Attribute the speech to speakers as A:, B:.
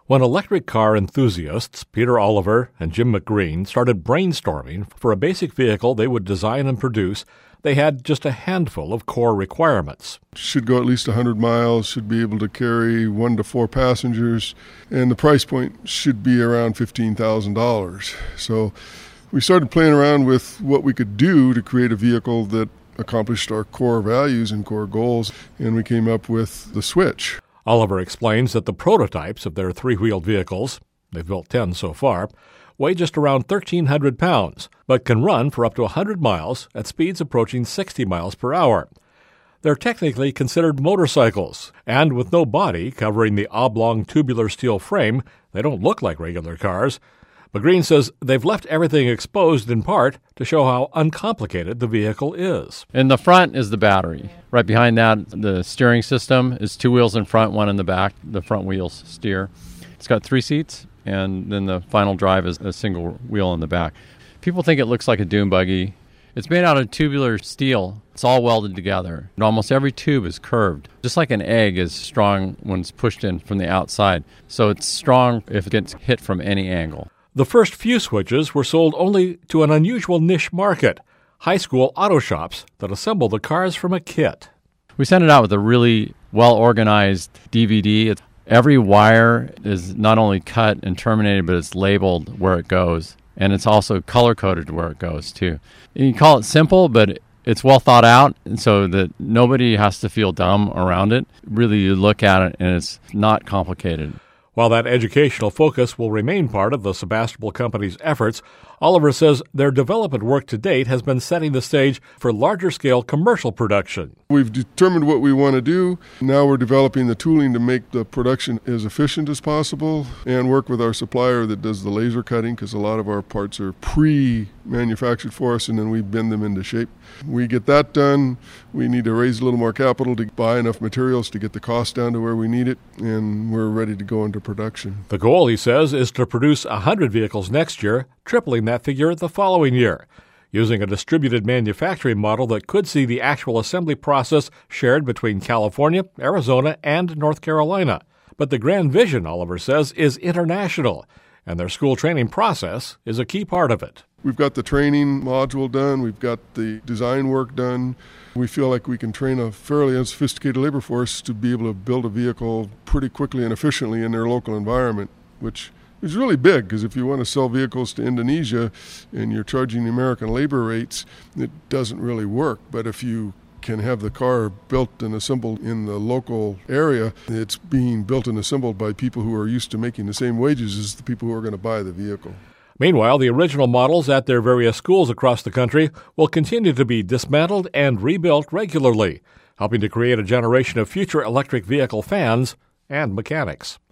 A: When electric car enthusiasts Peter Oliver and Jim McGreen started brainstorming for a basic vehicle they would design and produce, they had just a handful of core requirements.
B: Should go at least 100 miles, should be able to carry 1 to 4 passengers, and the price point should be around $15,000. So we started playing around with what we could do to create a vehicle that accomplished our core values and core goals, and we came up with the Switch.
A: Oliver explains that the prototypes of their three-wheeled vehicles, they've built 10 so far, weigh just around 1,300 pounds, but can run for up to 100 miles at speeds approaching 60 miles per hour. They're technically considered motorcycles, and with no body covering the oblong tubular steel frame, they don't look like regular cars. McGreen says they've left everything exposed in part to show how uncomplicated the vehicle is.
C: In the front is the battery. Right behind that, the steering system is 2 wheels in front, 1 in the back. The front wheels steer. It's got 3 seats, and then the final drive is a single wheel in the back. People think it looks like a dune buggy. It's made out of tubular steel. It's all welded together. And almost every tube is curved. Just like an egg is strong when it's pushed in from the outside. So it's strong if it gets hit from any angle.
A: The first few Switches were sold only to an unusual niche market, high school auto shops that assemble the cars from a kit.
C: We sent it out with a really well-organized DVD. Every wire is not only cut and terminated, but it's labeled where it goes. And it's also color-coded where it goes, too. You can call it simple, but it's well thought out, and so that nobody has to feel dumb around it. Really, you look at it, and it's not complicated.
A: While that educational focus will remain part of the Sebastopol Company's efforts, Oliver says their development work to date has been setting the stage for larger-scale commercial production.
B: We've determined what we want to do. Now we're developing the tooling to make the production as efficient as possible and work with our supplier that does the laser cutting, because a lot of our parts are pre-manufactured for us, and then we bend them into shape. We get that done. We need to raise a little more capital to buy enough materials to get the cost down to where we need it, and we're ready to go into production.
A: The goal, he says, is to produce 100 vehicles next year, tripling that figure the following year, using a distributed manufacturing model that could see the actual assembly process shared between California, Arizona, and North Carolina. But the grand vision, Oliver says, is international, and their school training process is a key part of it.
B: We've got the training module done. We've got the design work done. We feel like we can train a fairly unsophisticated labor force to be able to build a vehicle pretty quickly and efficiently in their local environment, which is really big, because if you want to sell vehicles to Indonesia and you're charging the American labor rates, it doesn't really work. But if you can have the car built and assembled in the local area, it's being built and assembled by people who are used to making the same wages as the people who are going to buy the vehicle.
A: Meanwhile, the original models at their various schools across the country will continue to be dismantled and rebuilt regularly, helping to create a generation of future electric vehicle fans and mechanics.